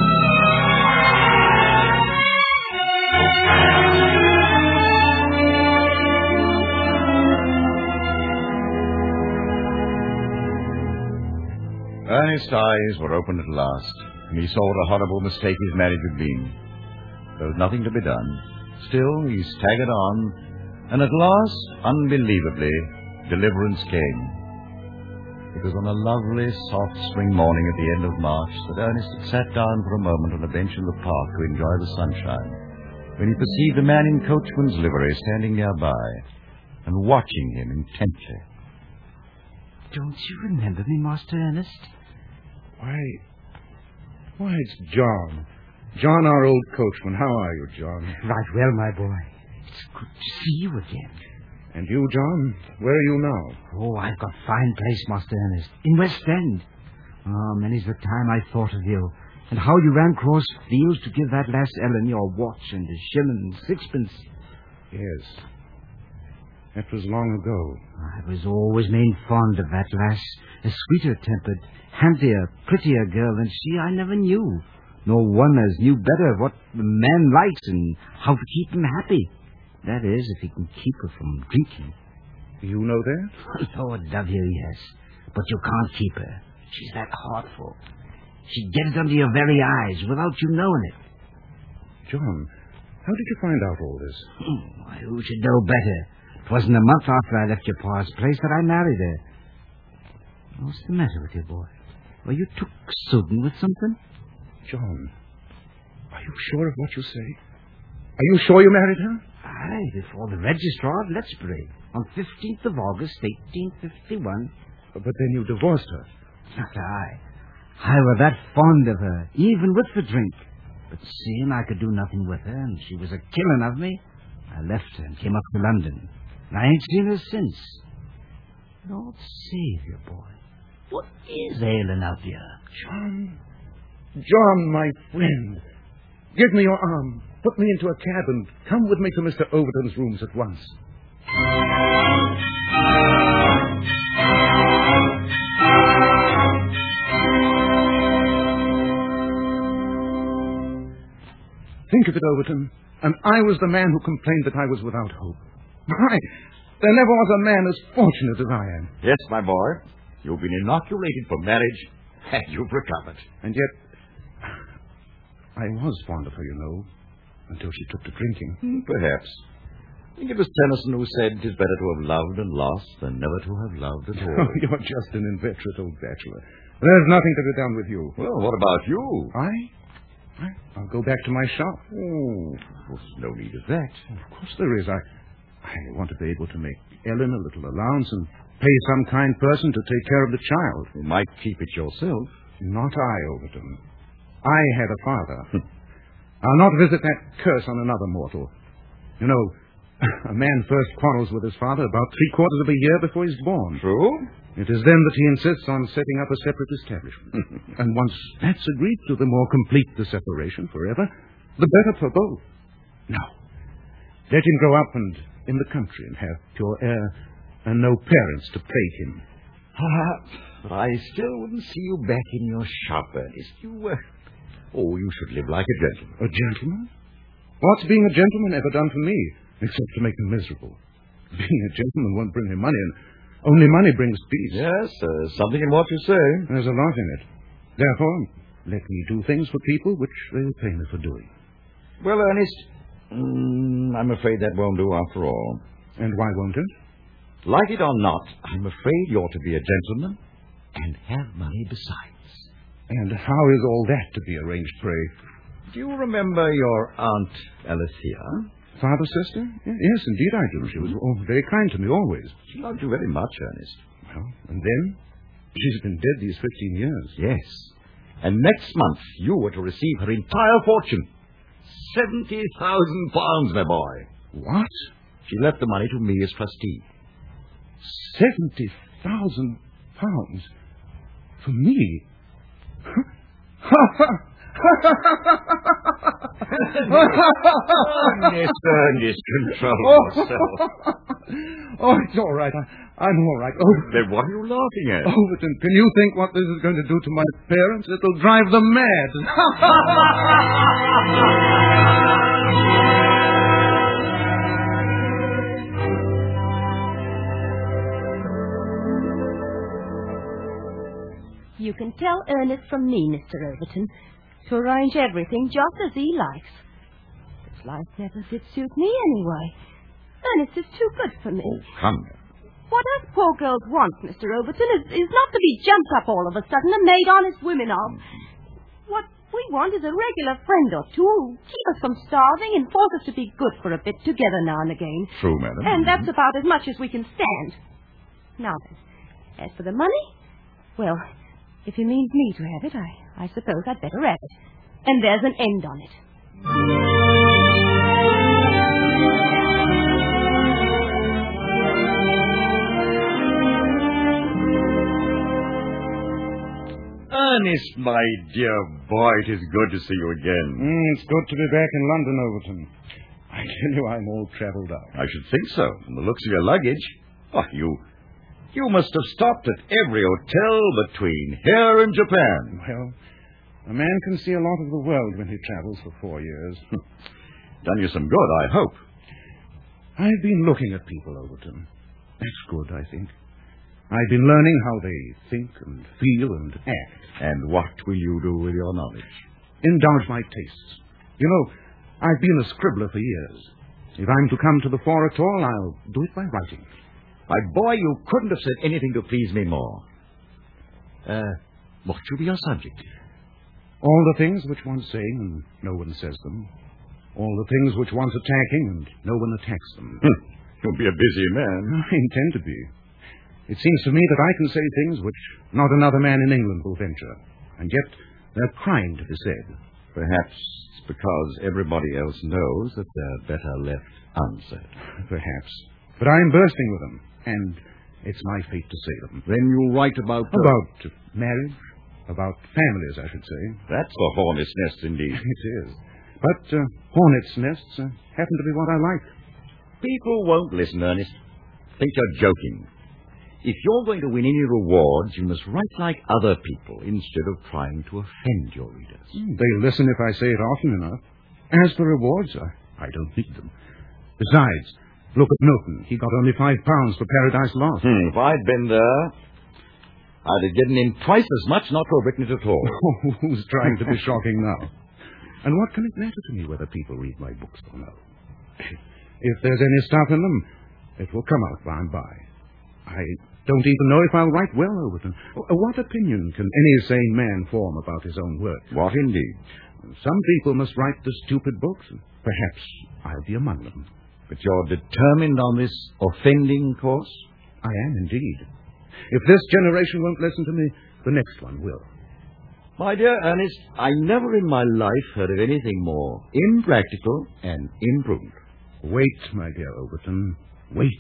Ernest's eyes were opened at last, and he saw what a horrible mistake his marriage had been. There was nothing to be done. Still, he staggered on, and at last, unbelievably, deliverance came. It was on a lovely, soft spring morning at the end of March that Ernest had sat down for a moment on a bench in the park to enjoy the sunshine, when he perceived a man in coachman's livery standing nearby and watching him intently. Don't you remember me, Master Ernest? Why, it's John. John, our old coachman. How are you, John? Right well, my boy. It's good to see you again. And you, John? Where are you now? Oh, I've got a fine place, Master Ernest. In West End. Oh, many's the time I thought of you. And how you ran across fields to give that lass Ellen your watch and a shilling and sixpence. Yes. That was long ago. I was always main fond of that lass. A sweeter-tempered, handier, prettier girl than she I never knew. Nor one as knew better what the man likes and how to keep him happy. That is, if he can keep her from drinking. You know that? Lord love you, yes. But you can't keep her. She's that heartful. She'd get it under your very eyes without you knowing it. John, how did you find out all this? Why, who should know better? It wasn't a month after I left your pa's place that I married her. What's the matter with you, boy? Were you took sudden with something? John, are you sure of what you say? Are you sure you married her? Aye, before the registrar of Lettsbury, on 15th of August, 1851. But then you divorced her. Not I. I were that fond of her, even with the drink. But seeing I could do nothing with her, and she was a killing of me, I left her and came up to London. And I ain't seen her since. Lord save you, boy. What is ailing of you? John, my friend. Give me your arm. Put me into a cab and come with me to Mr. Overton's rooms at once. Think of it, Overton. And I was the man who complained that I was without hope. Why, There never was a man as fortunate as I am. Yes, my boy. You've been inoculated for marriage, and you've recovered. And yet, I was fond of her, you know, until she took to drinking. Perhaps. I think it was Tennyson who said it is better to have loved and lost than never to have loved at all. You're just an inveterate old bachelor. There's nothing to be done with you. Well, what about you? I'll go back to my shop. Oh, there's no need of that. Of course there is. I want to be able to make Ellen a little allowance and pay some kind person to take care of the child. You might keep it yourself. Not I, Overton. I had a father. I'll not visit that curse on another mortal. You know, a man first quarrels with his father about 3/4 of a year before he's born. True. It is then that he insists on setting up a separate establishment. And once that's agreed to, the more complete the separation forever, the better for both. Now, let him grow up and in the country and have pure air and no parents to plague him. But I still wouldn't see you back in your shop, Ernest. You should live like a gentleman. A gentleman? What's being a gentleman ever done for me, except to make me miserable? Being a gentleman won't bring me money, and only money brings peace. Yes, something in what you say. There's a lot in it. Therefore, let me do things for people which they will pay me for doing. Well, Ernest, I'm afraid that won't do after all. And why won't it? Like it or not, I'm afraid you ought to be a gentleman and have money besides. And how is all that to be arranged, pray? Do you remember your Aunt Alicia? Father's sister? Yes, indeed I do. She was very kind to me, always. She loved you very much, Ernest. Well, and then? She's been dead these 15 years. Yes. And next month, you were to receive her entire fortune. £70,000, my boy. What? She left the money to me as trustee. £70,000? For me? Ernest, control yourself. Oh, it's all right. I'm all right. Then what are you laughing at? Overton, can you think what this is going to do to my parents? It'll drive them mad. You can tell Ernest from me, Mr. Overton, to arrange everything just as he likes. This life never did suit me anyway. Ernest is too good for me. Oh, come now. What us poor girls want, Mr. Overton, is not to be jumped up all of a sudden and made honest women of. What we want is a regular friend or two who keep us from starving and force us to be good for a bit together now and again. True, madam. And that's about as much as we can stand. Now then, as for the money, well, if he means me to have it, I suppose I'd better have it. And there's an end on it. Ernest, my dear boy, it is good to see you again. It's good to be back in London, Overton. I tell you, I'm all travelled out. I should think so, from the looks of your luggage. Oh, you must have stopped at every hotel between here and Japan. Well, a man can see a lot of the world when he travels for 4 years. Done you some good, I hope. I've been looking at people, Overton. That's good, I think. I've been learning how they think and feel and act. And what will you do with your knowledge? Indulge my tastes. You know, I've been a scribbler for years. If I'm to come to the fore at all, I'll do it by writing. My boy, you couldn't have said anything to please me more. What should be your subject? All the things which want's saying and no one says them. All the things which want's attacking and no one attacks them. You'll be a busy man. I intend to be. It seems to me that I can say things which not another man in England will venture. And yet they're crying to be said. Perhaps it's because everybody else knows that they're better left unsaid. Perhaps. But I'm bursting with them. And it's my fate to say them. Then you'll write about... About marriage. About families, I should say. That's a hornet's nest, indeed. It is. But hornet's nests happen to be what I like. People won't listen, Ernest. Think you're joking. If you're going to win any rewards, you must write like other people instead of trying to offend your readers. They'll listen if I say it often enough. As for rewards, I don't need them. Besides, Look at Milton. He got only £5 for Paradise Lost. If I'd been there, I'd have given him twice as much not to have written it at all. Who's trying to be shocking now? And what can it matter to me whether people read my books or no? If there's any stuff in them, it will come out by and by. I don't even know if I'll write well, Overton. What opinion can any sane man form about his own work? What indeed? Some people must write the stupid books, and perhaps I'll be among them. But you're determined on this offending course? I am indeed. If this generation won't listen to me, the next one will. My dear Ernest, I never in my life heard of anything more impractical and imprudent. Wait, my dear Overton, wait.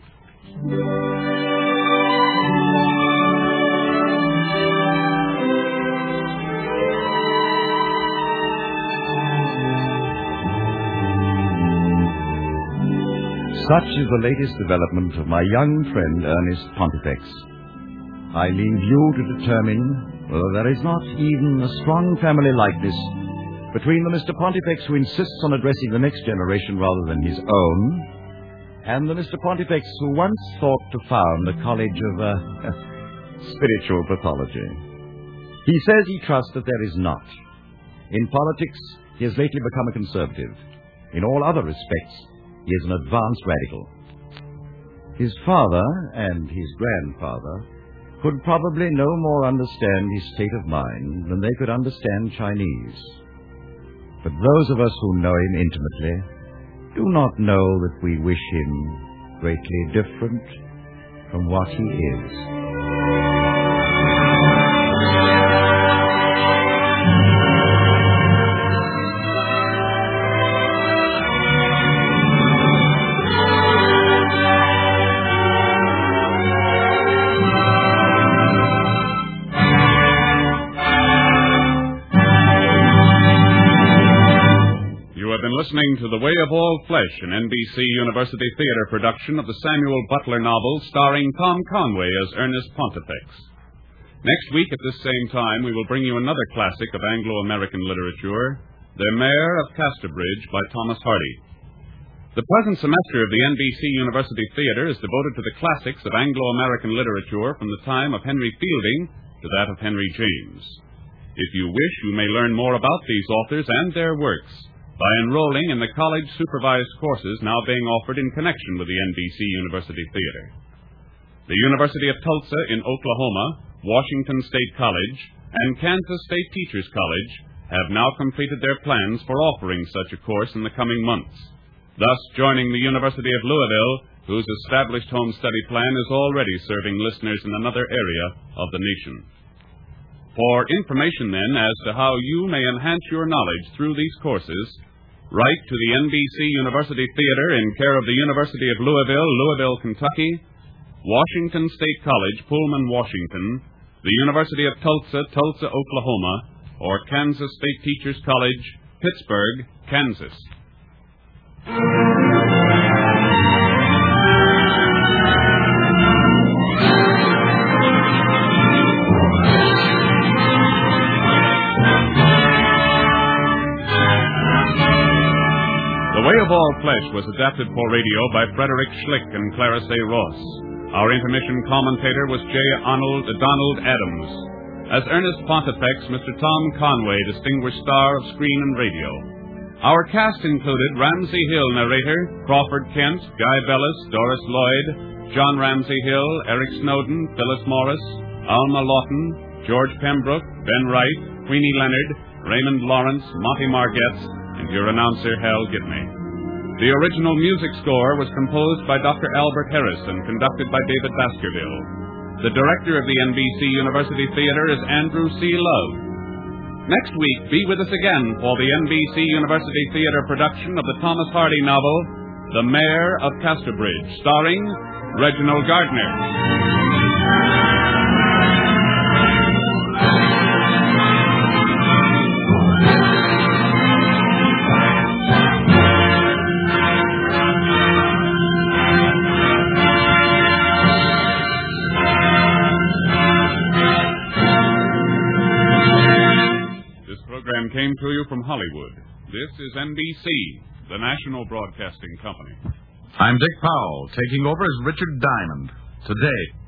Such is the latest development of my young friend Ernest Pontifex. I leave you to determine whether there is not even a strong family likeness between the Mr. Pontifex who insists on addressing the next generation rather than his own, and the Mr. Pontifex who once thought to found a college of spiritual pathology. He says he trusts that there is not. In politics, he has lately become a conservative. In all other respects, he is an advanced radical. His father and his grandfather could probably no more understand his state of mind than they could understand Chinese. But those of us who know him intimately do not know that we wish him greatly different from what he is. Listening to The Way of All Flesh, an NBC University Theater production of the Samuel Butler novel starring Tom Conway as Ernest Pontifex. Next week at this same time, we will bring you another classic of Anglo-American literature, The Mayor of Casterbridge by Thomas Hardy. The present semester of the NBC University Theater is devoted to the classics of Anglo-American literature from the time of Henry Fielding to that of Henry James. If you wish, you may learn more about these authors and their works by enrolling in the college-supervised courses now being offered in connection with the NBC University Theater. The University of Tulsa in Oklahoma, Washington State College, and Kansas State Teachers College have now completed their plans for offering such a course in the coming months, thus joining the University of Louisville, whose established home study plan is already serving listeners in another area of the nation. For information, then, as to how you may enhance your knowledge through these courses, write to the NBC University Theater in care of the University of Louisville, Louisville, Kentucky, Washington State College, Pullman, Washington, the University of Tulsa, Tulsa, Oklahoma, or Kansas State Teachers College, Pittsburgh, Kansas. The Way of All Flesh was adapted for radio by Frederick Schlick and Clarence A. Ross. Our intermission commentator was J. Donald Adams. As Ernest Pontifex, Mr. Tom Conway, distinguished star of screen and radio. Our cast included Ramsey Hill, narrator, Crawford Kent, Guy Bellis, Doris Lloyd, John Ramsey Hill, Eric Snowden, Phyllis Morris, Alma Lawton, George Pembroke, Ben Wright, Queenie Leonard, Raymond Lawrence, Monty Margetts, and your announcer, Hal Gibney. The original music score was composed by Dr. Albert Harris and conducted by David Baskerville. The director of the NBC University Theater is Andrew C. Love. Next week, be with us again for the NBC University Theater production of the Thomas Hardy novel, The Mayor of Casterbridge, starring Reginald Gardner. Came to you from Hollywood. This is NBC, the national broadcasting company. I'm Dick Powell, taking over as Richard Diamond. Today,